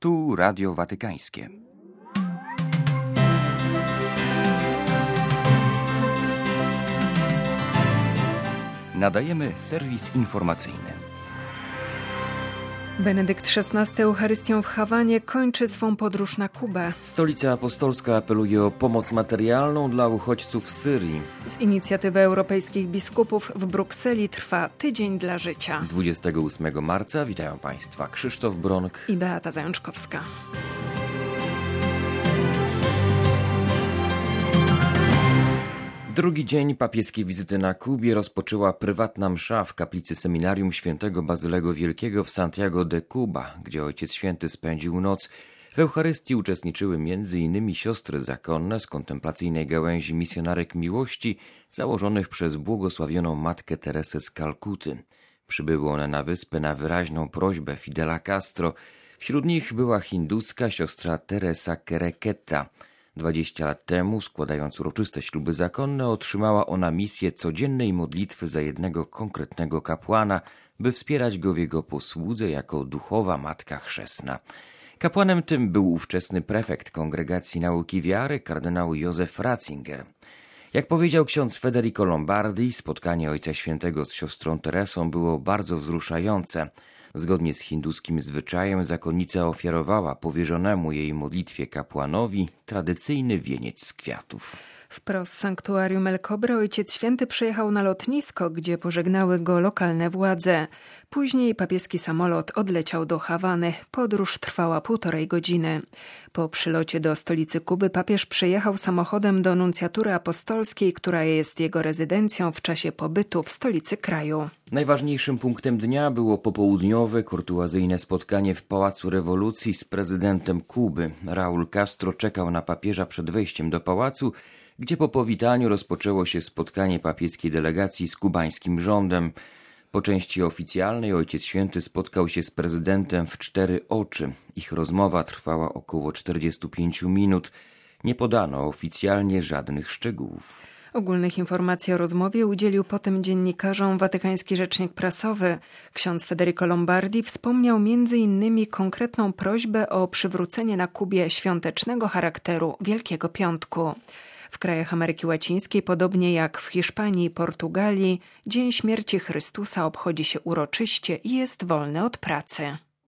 Tu Radio Watykańskie. Nadajemy serwis informacyjny. Benedykt XVI Eucharystią w Hawanie kończy swą podróż na Kubę. Stolica Apostolska apeluje o pomoc materialną dla uchodźców z Syrii. Z inicjatywy europejskich biskupów w Brukseli trwa Tydzień dla Życia. 28 marca witają Państwa Krzysztof Bronk i Beata Zajączkowska. Drugi dzień papieskiej wizyty na Kubie rozpoczęła prywatna msza w kaplicy Seminarium Świętego Bazylego Wielkiego w Santiago de Cuba, gdzie Ojciec Święty spędził noc. W Eucharystii uczestniczyły m.in. siostry zakonne z kontemplacyjnej gałęzi misjonarek miłości założonych przez błogosławioną Matkę Teresę z Kalkuty. Przybyły one na wyspę na wyraźną prośbę Fidela Castro. Wśród nich była hinduska siostra Teresa Kereketa. 20 lat temu, składając uroczyste śluby zakonne, otrzymała ona misję codziennej modlitwy za jednego konkretnego kapłana, by wspierać go w jego posłudze jako duchowa matka chrzestna. Kapłanem tym był ówczesny prefekt Kongregacji Nauki Wiary, kardynał Józef Ratzinger. Jak powiedział ksiądz Federico Lombardi, spotkanie Ojca Świętego z siostrą Teresą było bardzo wzruszające. Zgodnie z hinduskim zwyczajem zakonnica ofiarowała powierzonemu jej modlitwie kapłanowi tradycyjny wieniec z kwiatów. Wprost z sanktuarium El Cobre Ojciec Święty przyjechał na lotnisko, gdzie pożegnały go lokalne władze. Później papieski samolot odleciał do Hawany. Podróż trwała 1,5 godziny. Po przylocie do stolicy Kuby papież przyjechał samochodem do nuncjatury apostolskiej, która jest jego rezydencją w czasie pobytu w stolicy kraju. Najważniejszym punktem dnia było popołudniowe, kurtuazyjne spotkanie w Pałacu Rewolucji z prezydentem Kuby. Raúl Castro czekał na papieża przed wejściem do pałacu, gdzie po powitaniu rozpoczęło się spotkanie papieskiej delegacji z kubańskim rządem. Po części oficjalnej Ojciec Święty spotkał się z prezydentem w 4 oczy. Ich rozmowa trwała około 45 minut. Nie podano oficjalnie żadnych szczegółów. Ogólnych informacji o rozmowie udzielił potem dziennikarzom watykański rzecznik prasowy. Ksiądz Federico Lombardi wspomniał m.in. konkretną prośbę o przywrócenie na Kubie świątecznego charakteru Wielkiego Piątku. W krajach Ameryki Łacińskiej, podobnie jak w Hiszpanii i Portugalii, Dzień Śmierci Chrystusa obchodzi się uroczyście i jest wolny od pracy.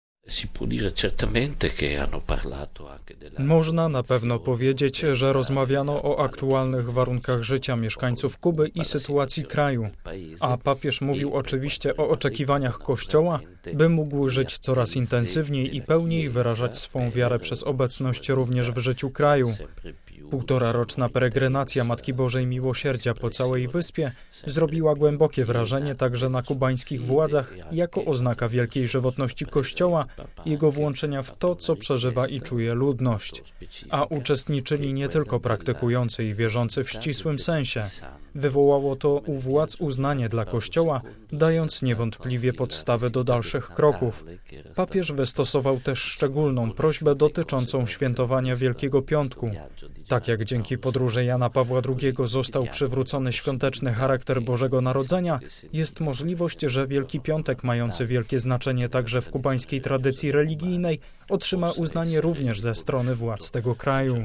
Można na pewno powiedzieć, że rozmawiano o aktualnych warunkach życia mieszkańców Kuby i sytuacji kraju. A papież mówił oczywiście o oczekiwaniach Kościoła, by mógł żyć coraz intensywniej i pełniej wyrażać swą wiarę przez obecność również w życiu kraju. 1,5-roczna peregrinacja Matki Bożej Miłosierdzia po całej wyspie zrobiła głębokie wrażenie także na kubańskich władzach jako oznaka wielkiej żywotności Kościoła i jego włączenia w to, co przeżywa i czuje ludność. A uczestniczyli nie tylko praktykujący i wierzący w ścisłym sensie. Wywołało to u władz uznanie dla Kościoła, dając niewątpliwie podstawy do dalszych kroków. Papież wystosował też szczególną prośbę dotyczącą świętowania Wielkiego Piątku. Tak jak dzięki podróży Jana Pawła II został przywrócony świąteczny charakter Bożego Narodzenia, jest możliwość, że Wielki Piątek, mający wielkie znaczenie także w kubańskiej tradycji religijnej, otrzyma uznanie również ze strony władz tego kraju.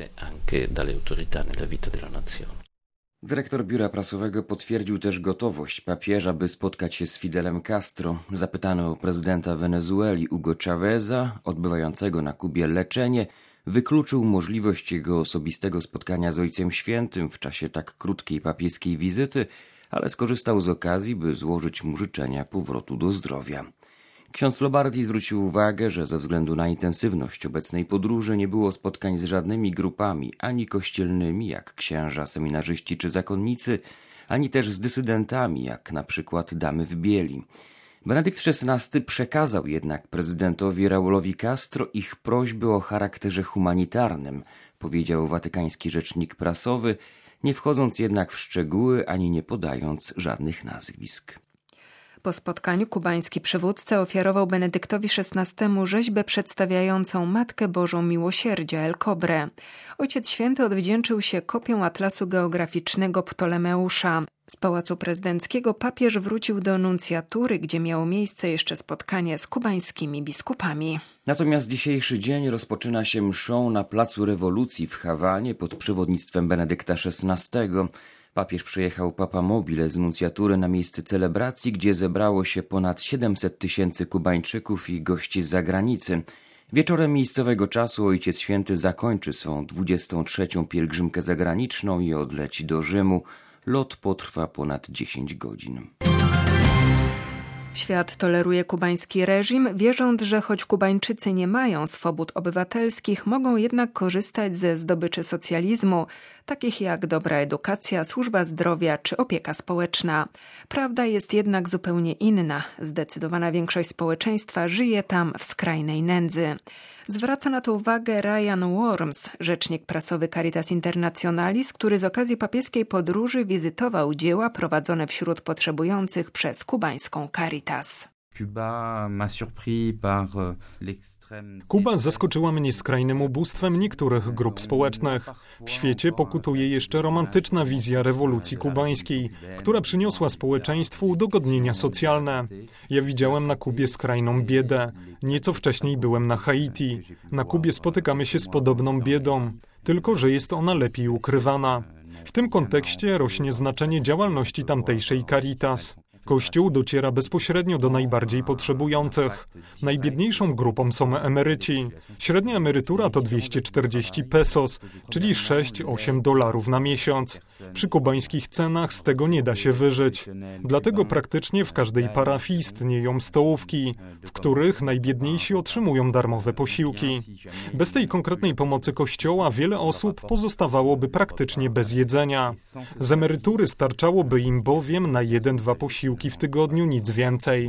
Dyrektor biura prasowego potwierdził też gotowość papieża, by spotkać się z Fidelem Castro. Zapytany o prezydenta Wenezueli Hugo Cháveza, odbywającego na Kubie leczenie, wykluczył możliwość jego osobistego spotkania z Ojcem Świętym w czasie tak krótkiej papieskiej wizyty, ale skorzystał z okazji, by złożyć mu życzenia powrotu do zdrowia. Ksiądz Lombardi zwrócił uwagę, że ze względu na intensywność obecnej podróży nie było spotkań z żadnymi grupami, ani kościelnymi, jak księża, seminarzyści czy zakonnicy, ani też z dysydentami, jak na przykład damy w bieli. Benedykt XVI przekazał jednak prezydentowi Raúlowi Castro ich prośby o charakterze humanitarnym, powiedział watykański rzecznik prasowy, nie wchodząc jednak w szczegóły ani nie podając żadnych nazwisk. Po spotkaniu kubański przywódca ofiarował Benedyktowi XVI rzeźbę przedstawiającą Matkę Bożą Miłosierdzia El Cobre. Ojciec Święty odwdzięczył się kopią atlasu geograficznego Ptolemeusza. Z Pałacu Prezydenckiego papież wrócił do nuncjatury, gdzie miało miejsce jeszcze spotkanie z kubańskimi biskupami. Natomiast dzisiejszy dzień rozpoczyna się mszą na Placu Rewolucji w Hawanie pod przewodnictwem Benedykta XVI. Papież przyjechał Papa Mobile z nuncjatury na miejsce celebracji, gdzie zebrało się ponad 700 000 Kubańczyków i gości z zagranicy. Wieczorem miejscowego czasu Ojciec Święty zakończy swą 23. pielgrzymkę zagraniczną i odleci do Rzymu. Lot potrwa ponad 10 godzin. Świat toleruje kubański reżim, wierząc, że choć Kubańczycy nie mają swobód obywatelskich, mogą jednak korzystać ze zdobyczy socjalizmu, takich jak dobra edukacja, służba zdrowia czy opieka społeczna. Prawda jest jednak zupełnie inna. Zdecydowana większość społeczeństwa żyje tam w skrajnej nędzy. Zwraca na to uwagę Ryan Worms, rzecznik prasowy Caritas Internationalis, który z okazji papieskiej podróży wizytował dzieła prowadzone wśród potrzebujących przez kubańską Caritas. Kuba zaskoczyła mnie skrajnym ubóstwem niektórych grup społecznych. W świecie pokutuje jeszcze romantyczna wizja rewolucji kubańskiej, która przyniosła społeczeństwu udogodnienia socjalne. Ja widziałem na Kubie skrajną biedę. Nieco wcześniej byłem na Haiti. Na Kubie spotykamy się z podobną biedą, tylko że jest ona lepiej ukrywana. W tym kontekście rośnie znaczenie działalności tamtejszej Caritas. Kościół dociera bezpośrednio do najbardziej potrzebujących. Najbiedniejszą grupą są emeryci. Średnia emerytura to 240 pesos, czyli $6-8 na miesiąc. Przy kubańskich cenach z tego nie da się wyżyć. Dlatego praktycznie w każdej parafii istnieją stołówki, w których najbiedniejsi otrzymują darmowe posiłki. Bez tej konkretnej pomocy Kościoła wiele osób pozostawałoby praktycznie bez jedzenia. Z emerytury starczałoby im bowiem na 1-2 posiłki w tygodniu, nic więcej.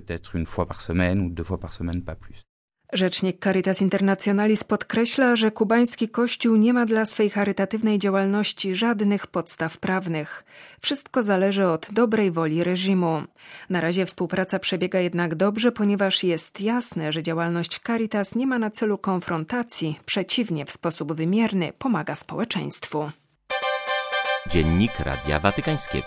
Rzecznik Caritas Internationalis podkreśla, że kubański kościół nie ma dla swej charytatywnej działalności żadnych podstaw prawnych. Wszystko zależy od dobrej woli reżimu. Na razie współpraca przebiega jednak dobrze, ponieważ jest jasne, że działalność Caritas nie ma na celu konfrontacji, przeciwnie, w sposób wymierny pomaga społeczeństwu. Dziennik Radia Watykańskiego.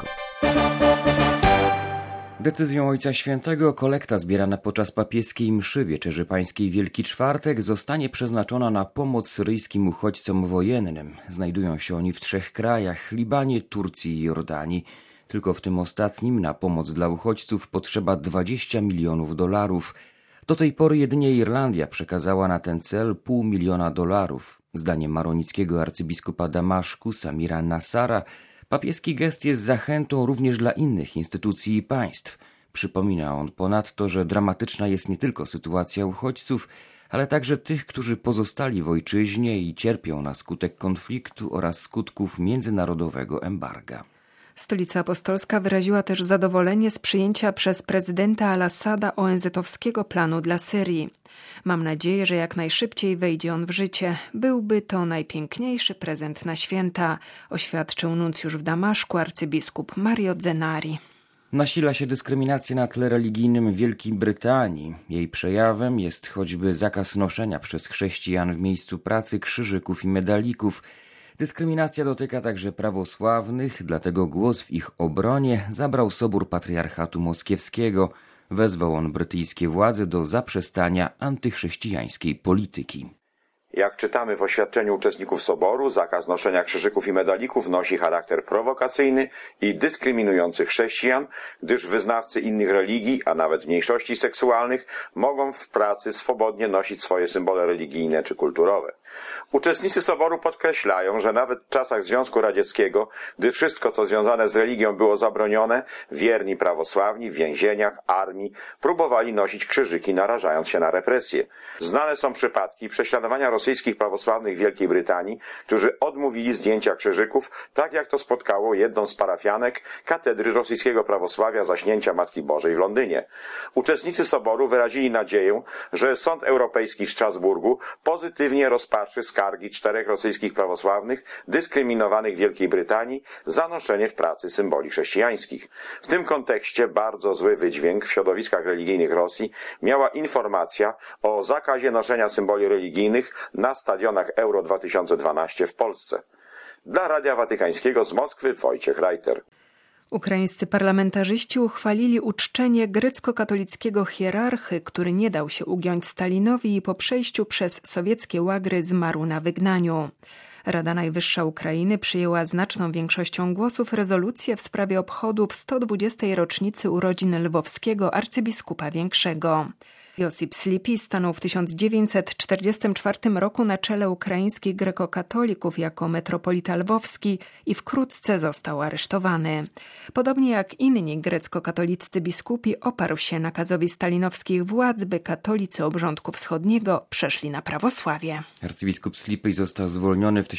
Decyzją Ojca Świętego kolekta zbierana podczas papieskiej mszy Wieczerzy Pańskiej Wielki Czwartek zostanie przeznaczona na pomoc syryjskim uchodźcom wojennym. Znajdują się oni w 3 krajach – Libanie, Turcji i Jordanii. Tylko w tym ostatnim na pomoc dla uchodźców potrzeba $20 milionów. Do tej pory jedynie Irlandia przekazała na ten cel $500 000. Zdaniem maronickiego arcybiskupa Damaszku Samira Nasara papieski gest jest zachętą również dla innych instytucji i państw. Przypomina on ponadto, że dramatyczna jest nie tylko sytuacja uchodźców, ale także tych, którzy pozostali w ojczyźnie i cierpią na skutek konfliktu oraz skutków międzynarodowego embarga. Stolica Apostolska wyraziła też zadowolenie z przyjęcia przez prezydenta Al-Assada ONZ-owskiego planu dla Syrii. Mam nadzieję, że jak najszybciej wejdzie on w życie. Byłby to najpiękniejszy prezent na święta, oświadczył nuncjusz w Damaszku arcybiskup Mario Zenari. Nasila się dyskryminacja na tle religijnym w Wielkiej Brytanii. Jej przejawem jest choćby zakaz noszenia przez chrześcijan w miejscu pracy krzyżyków i medalików. Dyskryminacja dotyka także prawosławnych, dlatego głos w ich obronie zabrał Sobór Patriarchatu Moskiewskiego. Wezwał on brytyjskie władze do zaprzestania antychrześcijańskiej polityki. Jak czytamy w oświadczeniu uczestników Soboru, zakaz noszenia krzyżyków i medalików nosi charakter prowokacyjny i dyskryminujący chrześcijan, gdyż wyznawcy innych religii, a nawet mniejszości seksualnych, mogą w pracy swobodnie nosić swoje symbole religijne czy kulturowe. Uczestnicy Soboru podkreślają, że nawet w czasach Związku Radzieckiego, gdy wszystko, co związane z religią było zabronione, wierni prawosławni w więzieniach, armii próbowali nosić krzyżyki, narażając się na represje. Znane są przypadki prześladowania rosyjskich prawosławnych w Wielkiej Brytanii, którzy odmówili zdjęcia krzyżyków, tak jak to spotkało jedną z parafianek katedry rosyjskiego prawosławia Zaśnięcia Matki Bożej w Londynie. Uczestnicy soboru wyrazili nadzieję, że Sąd Europejski w Strasburgu pozytywnie rozpatrzy skargi 4 rosyjskich prawosławnych dyskryminowanych w Wielkiej Brytanii za noszenie w pracy symboli chrześcijańskich. W tym kontekście bardzo zły wydźwięk w środowiskach religijnych Rosji miała informacja o zakazie noszenia symboli religijnych na stadionach Euro 2012 w Polsce. Dla Radia Watykańskiego z Moskwy Wojciech Reiter. Ukraińscy parlamentarzyści uchwalili uczczenie grecko-katolickiego hierarchy, który nie dał się ugiąć Stalinowi i po przejściu przez sowieckie łagry zmarł na wygnaniu. Rada Najwyższa Ukrainy przyjęła znaczną większością głosów rezolucję w sprawie obchodów 120. rocznicy urodzin lwowskiego arcybiskupa Większego. Josip Slipi stanął w 1944 roku na czele ukraińskich grekokatolików jako metropolita lwowski i wkrótce został aresztowany. Podobnie jak inni grecko-katoliccy biskupi oparł się nakazowi stalinowskich władz, by katolicy obrządku wschodniego przeszli na prawosławie. Arcybiskup Slipi został zwolniony w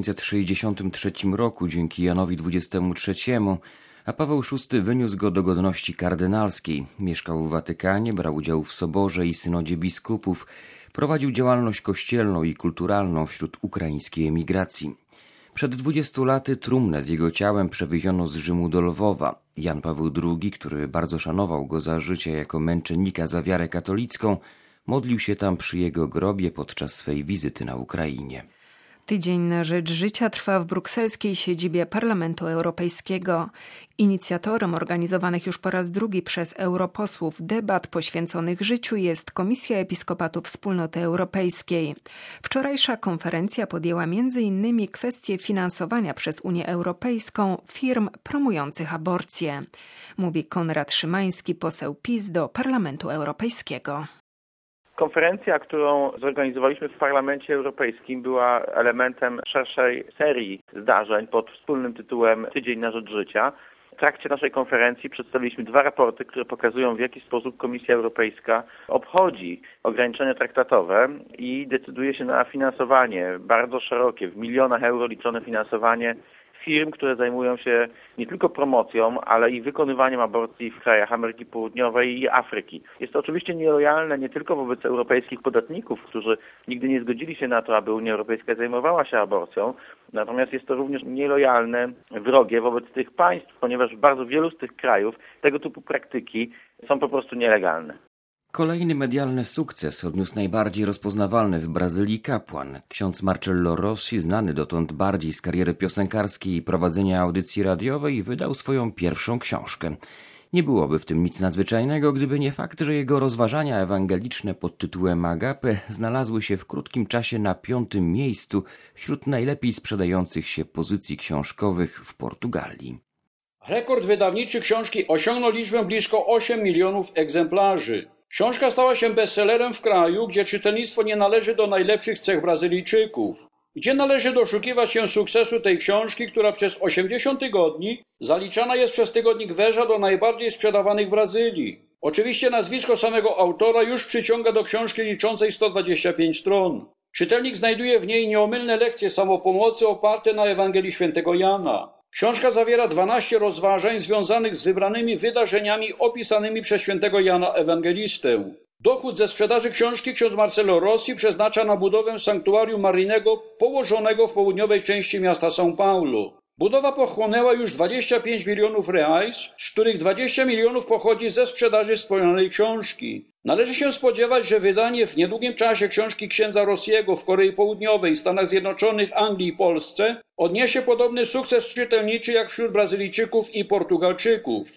1963 roku dzięki Janowi XXIII, a Paweł VI wyniósł go do godności kardynalskiej. Mieszkał w Watykanie, brał udział w soborze i synodzie biskupów, prowadził działalność kościelną i kulturalną wśród ukraińskiej emigracji. Przed 20 laty trumnę z jego ciałem przewieziono z Rzymu do Lwowa. Jan Paweł II, który bardzo szanował go za życie jako męczennika za wiarę katolicką, modlił się tam przy jego grobie podczas swej wizyty na Ukrainie. Tydzień na rzecz życia trwa w brukselskiej siedzibie Parlamentu Europejskiego. Inicjatorem organizowanych już po raz drugi przez europosłów debat poświęconych życiu jest Komisja Episkopatu Wspólnoty Europejskiej. Wczorajsza konferencja podjęła m.in. kwestię finansowania przez Unię Europejską firm promujących aborcję. Mówi Konrad Szymański, poseł PiS do Parlamentu Europejskiego. Konferencja, którą zorganizowaliśmy w Parlamencie Europejskim, była elementem szerszej serii zdarzeń pod wspólnym tytułem Tydzień na rzecz życia. W trakcie naszej konferencji przedstawiliśmy 2 raporty, które pokazują, w jaki sposób Komisja Europejska obchodzi ograniczenia traktatowe i decyduje się na finansowanie bardzo szerokie, w milionach euro liczone finansowanie firm, które zajmują się nie tylko promocją, ale i wykonywaniem aborcji w krajach Ameryki Południowej i Afryki. Jest to oczywiście nielojalne nie tylko wobec europejskich podatników, którzy nigdy nie zgodzili się na to, aby Unia Europejska zajmowała się aborcją, natomiast jest to również nielojalne, wrogie wobec tych państw, ponieważ w bardzo wielu z tych krajów tego typu praktyki są po prostu nielegalne. Kolejny medialny sukces odniósł najbardziej rozpoznawalny w Brazylii kapłan. Ksiądz Marcello Rossi, znany dotąd bardziej z kariery piosenkarskiej i prowadzenia audycji radiowej, wydał swoją pierwszą książkę. Nie byłoby w tym nic nadzwyczajnego, gdyby nie fakt, że jego rozważania ewangeliczne pod tytułem Agape znalazły się w krótkim czasie na 5. miejscu wśród najlepiej sprzedających się pozycji książkowych w Portugalii. Rekord wydawniczy książki osiągnął liczbę blisko 8 milionów egzemplarzy. Książka stała się bestsellerem w kraju, gdzie czytelnictwo nie należy do najlepszych cech Brazylijczyków. Gdzie należy doszukiwać się sukcesu tej książki, która przez 80 tygodni zaliczana jest przez tygodnik Veja do najbardziej sprzedawanych w Brazylii. Oczywiście nazwisko samego autora już przyciąga do książki liczącej 125 stron. Czytelnik znajduje w niej nieomylne lekcje samopomocy oparte na Ewangelii Świętego Jana. Książka zawiera 12 rozważań związanych z wybranymi wydarzeniami opisanymi przez świętego Jana Ewangelistę. Dochód ze sprzedaży książki ksiądz Marcello Rossi przeznacza na budowę sanktuarium maryjnego położonego w południowej części miasta São Paulo. Budowa pochłonęła już 25 milionów reais, z których 20 milionów pochodzi ze sprzedaży wspomnianej książki. Należy się spodziewać, że wydanie w niedługim czasie książki księdza Rossiego w Korei Południowej, Stanach Zjednoczonych, Anglii i Polsce odniesie podobny sukces czytelniczy jak wśród Brazylijczyków i Portugalczyków.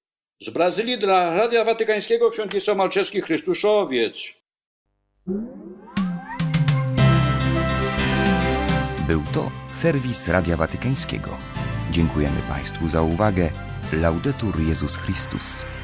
Z Brazylii dla Radia Watykańskiego ksiądz Wisław Malczewski, Chrystuszowiec. Był to serwis Radia Watykańskiego. Dziękujemy Państwu za uwagę. Laudetur Jezus Chrystus.